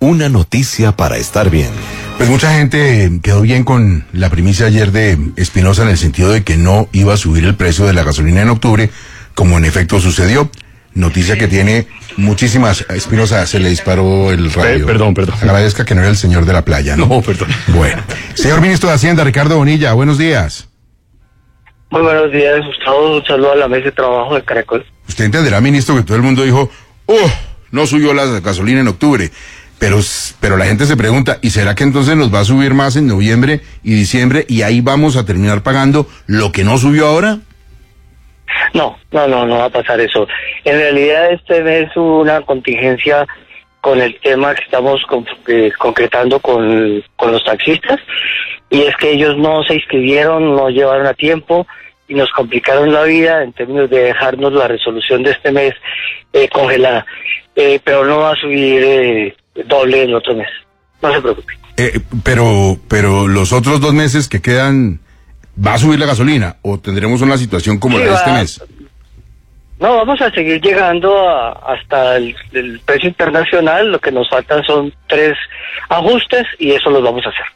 una noticia para estar bien. Pues mucha gente quedó bien con la primicia ayer de Espinosa en el sentido de que no iba a subir el precio de la gasolina en octubre, como en efecto sucedió. Noticia que tiene muchísimas... Espinosa, se le disparó el radio. Perdón. Agradezca que no era el señor de la playa, ¿no? No, perdón. Bueno. Señor Ministro de Hacienda, Ricardo Bonilla, buenos días. Muy buenos días, Gustavo. Un saludo a la mesa de trabajo de Caracol. Usted entenderá, ministro, que todo el mundo dijo, no subió la gasolina en octubre. Pero la gente se pregunta, ¿y será que entonces nos va a subir más en noviembre y diciembre y ahí vamos a terminar pagando lo que no subió ahora? No va a pasar eso. En realidad este mes hubo una contingencia con el tema que estamos concretando con los taxistas, y es que ellos no se inscribieron, no llevaron a tiempo y nos complicaron la vida en términos de dejarnos la resolución de este mes congelada. Pero no va a subir doble el otro mes. No se preocupe. Pero los otros 2 meses que quedan, ¿va a subir la gasolina o tendremos una situación como la de este mes? No, vamos a seguir llegando hasta el precio internacional. Lo que nos faltan son 3 ajustes y eso los vamos a hacer.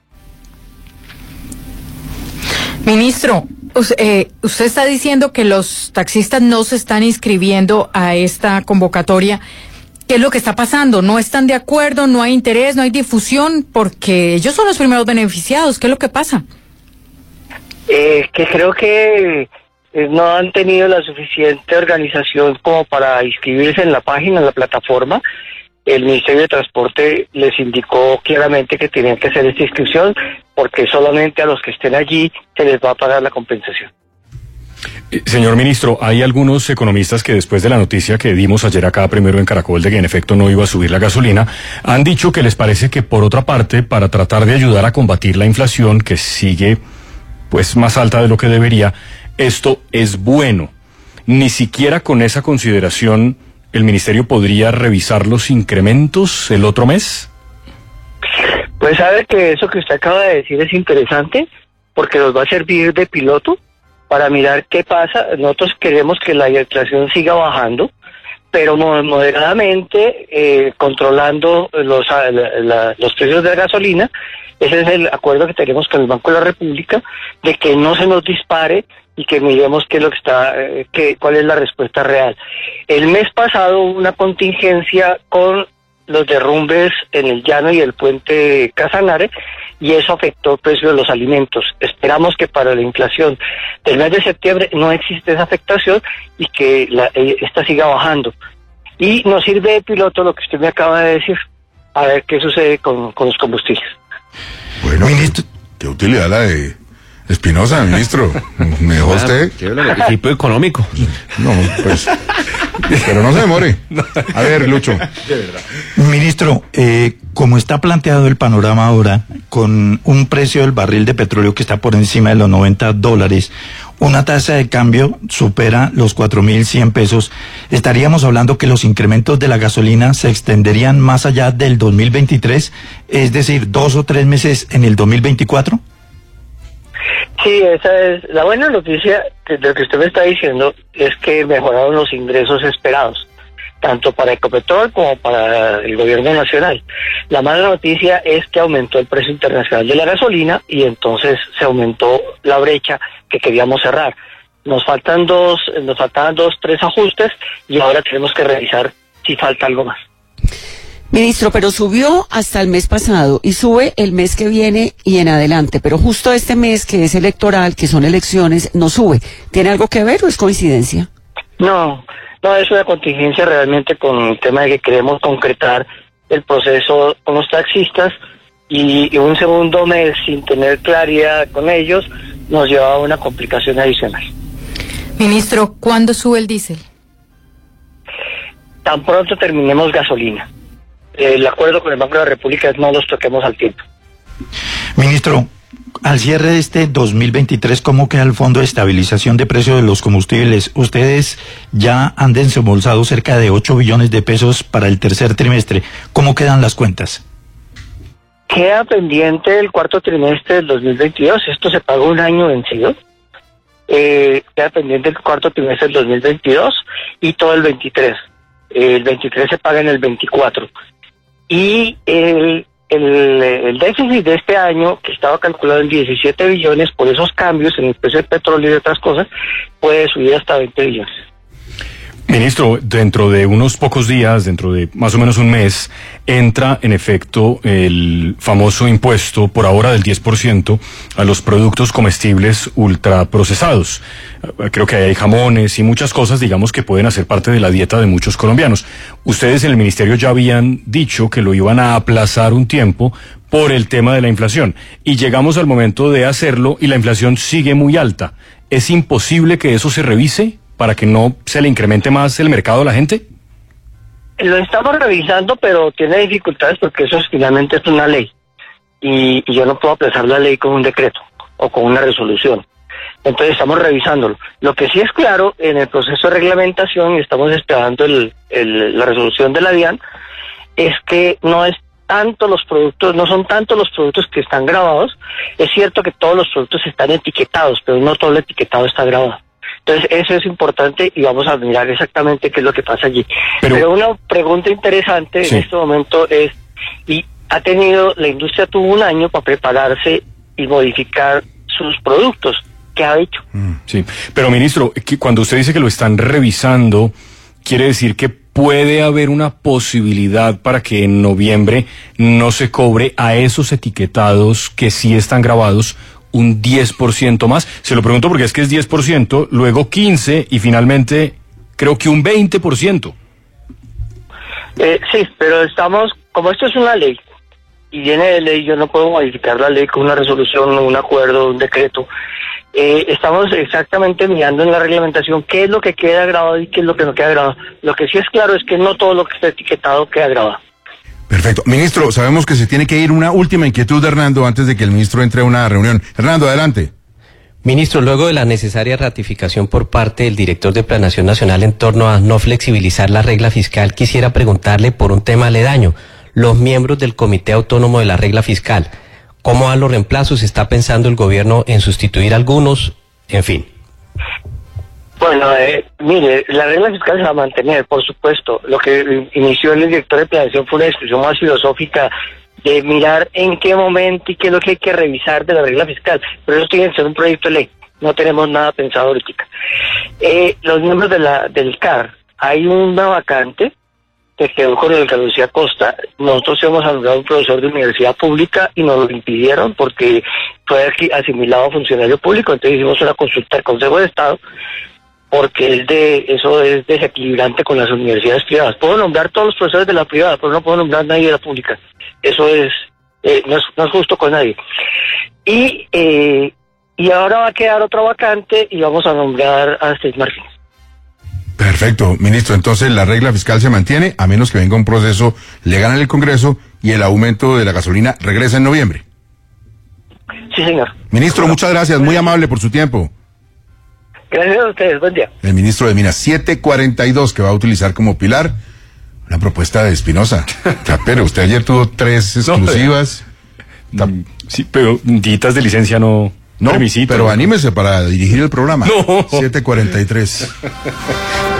Ministro, usted está diciendo que los taxistas no se están inscribiendo a esta convocatoria. ¿Qué es lo que está pasando? ¿No están de acuerdo? ¿No hay interés? ¿No hay difusión? Porque ellos son los primeros beneficiados. ¿Qué es lo que pasa? Que creo que no han tenido la suficiente organización como para inscribirse en la página, en la plataforma. El Ministerio de Transporte les indicó claramente que tenían que hacer esta inscripción porque solamente a los que estén allí se les va a pagar la compensación. Señor ministro, hay algunos economistas que después de la noticia que dimos ayer acá primero en Caracol de que en efecto no iba a subir la gasolina, han dicho que les parece que por otra parte, para tratar de ayudar a combatir la inflación que sigue pues más alta de lo que debería, esto es bueno. Ni siquiera con esa consideración el ministerio podría revisar los incrementos el otro mes. Pues sabe que eso que usted acaba de decir es interesante porque nos va a servir de piloto para mirar qué pasa. Nosotros queremos que la inflación siga bajando, pero moderadamente, controlando los precios de la gasolina. Ese es el acuerdo que tenemos con el Banco de la República, de que no se nos dispare y que miremos qué es lo que está, cuál es la respuesta real. El mes pasado hubo una contingencia con los derrumbes en el llano y el puente Casanare, y eso afectó el precio de los alimentos. Esperamos que para la inflación del mes de septiembre no existe esa afectación y que esta siga bajando. Y nos sirve de piloto lo que usted me acaba de decir, a ver qué sucede con los combustibles. Bueno, ministro, qué utilidad la de Espinosa, ministro. ¿Me dejó usted? El equipo económico. No, pues... Pero no se demore. A ver, Lucho. De verdad. Ministro, como está planteado el panorama ahora, con un precio del barril de petróleo que está por encima de los $90, una tasa de cambio supera los 4.100 pesos, estaríamos hablando que los incrementos de la gasolina se extenderían más allá del 2023, es decir, 2 o 3 meses en el 2024. Sí, esa es la buena noticia de lo que usted me está diciendo, es que mejoraron los ingresos esperados, tanto para Ecopetrol como para el gobierno nacional. La mala noticia es que aumentó el precio internacional de la gasolina y entonces se aumentó la brecha que queríamos cerrar. Nos faltaban 3 ajustes y ahora tenemos que revisar si falta algo más. Ministro, pero subió hasta el mes pasado y sube el mes que viene y en adelante, pero justo este mes que es electoral, que son elecciones, no sube. ¿Tiene algo que ver o es coincidencia? No, es una contingencia realmente con el tema de que queremos concretar el proceso con los taxistas y un segundo mes sin tener claridad con ellos nos lleva a una complicación adicional. Ministro, ¿cuándo sube el diésel? Tan pronto terminemos gasolina. El acuerdo con el Banco de la República es no los toquemos al tiempo. Ministro, al cierre de este 2023, ¿cómo queda el Fondo de Estabilización de Precios de los Combustibles? Ustedes ya han desembolsado cerca de 8 billones de pesos para el tercer trimestre. ¿Cómo quedan las cuentas? Queda pendiente el cuarto trimestre del 2022. Esto se pagó un año vencido. Queda pendiente el cuarto trimestre del 2022 y todo el 23. El 23 se paga en el 24. y el déficit de este año, que estaba calculado en 17 billones, por esos cambios en el precio del petróleo y otras cosas, puede subir hasta 20 billones. Ministro, dentro de unos pocos días, dentro de más o menos un mes, entra en efecto el famoso impuesto, por ahora del 10%, a los productos comestibles ultraprocesados. Creo que hay jamones y muchas cosas, digamos, que pueden hacer parte de la dieta de muchos colombianos. Ustedes en el ministerio ya habían dicho que lo iban a aplazar un tiempo por el tema de la inflación. Y llegamos al momento de hacerlo y la inflación sigue muy alta. ¿Es imposible que eso se revise para que no se le incremente más el mercado a la gente? Lo estamos revisando, pero tiene dificultades porque eso finalmente es una ley. Y yo no puedo aplazar la ley con un decreto o con una resolución. Entonces estamos revisándolo. Lo que sí es claro, en el proceso de reglamentación, y estamos esperando la resolución de la DIAN, es que no son tanto los productos que están grabados. Es cierto que todos los productos están etiquetados, pero no todo el etiquetado está grabado. Entonces eso es importante y vamos a mirar exactamente qué es lo que pasa allí. Pero una pregunta interesante en este momento es, la industria tuvo un año para prepararse y modificar sus productos. ¿Qué ha hecho? Sí, pero ministro, cuando usted dice que lo están revisando, quiere decir que puede haber una posibilidad para que en noviembre no se cobre a esos etiquetados que sí están grabados un 10% más. Se lo pregunto porque es que es 10%, luego 15% y finalmente creo que un 20%. Sí, pero como esto es una ley y viene de ley, yo no puedo modificar la ley con una resolución, un acuerdo, un decreto. Estamos exactamente mirando en la reglamentación qué es lo que queda grabado y qué es lo que no queda grabado. Lo que sí es claro es que no todo lo que está etiquetado queda grabado. Perfecto. Ministro, sabemos que se tiene que ir. Una última inquietud de Hernando antes de que el ministro entre a una reunión. Hernando, adelante. Ministro, luego de la necesaria ratificación por parte del director de Planación Nacional en torno a no flexibilizar la regla fiscal, quisiera preguntarle por un tema aledaño. Los miembros del Comité Autónomo de la Regla Fiscal, ¿cómo van los reemplazos? ¿Está pensando el gobierno en sustituir algunos? En fin. Bueno, mire, la regla fiscal se va a mantener, por supuesto. Lo que inició el director de Planación fue una discusión más filosófica de mirar en qué momento y qué es lo que hay que revisar de la regla fiscal. Pero eso tiene que ser un proyecto de ley. No tenemos nada pensado ahorita. Los miembros del CAR, hay una vacante que quedó con el Lucía Costa. Nosotros hemos anulado un profesor de universidad pública y nos lo impidieron porque fue asimilado a funcionario público. Entonces hicimos una consulta al Consejo de Estado porque eso es desequilibrante con las universidades privadas. Puedo nombrar todos los profesores de la privada, pero no puedo nombrar a nadie de la pública. Eso no es justo con nadie. Y ahora va a quedar otra vacante y vamos a nombrar a Steve Martínez. Perfecto, ministro. Entonces la regla fiscal se mantiene a menos que venga un proceso legal en el Congreso y el aumento de la gasolina regresa en noviembre. Sí, señor. Ministro, muchas gracias. Muy amable por su tiempo. Gracias a ustedes, buen día. El ministro de Minas, 742, que va a utilizar como pilar una propuesta de Espinosa. Pero usted ayer tuvo 3 exclusivas. Sí, pero ditas de licencia no. No, revisito, pero anímese para dirigir el programa. No. 743.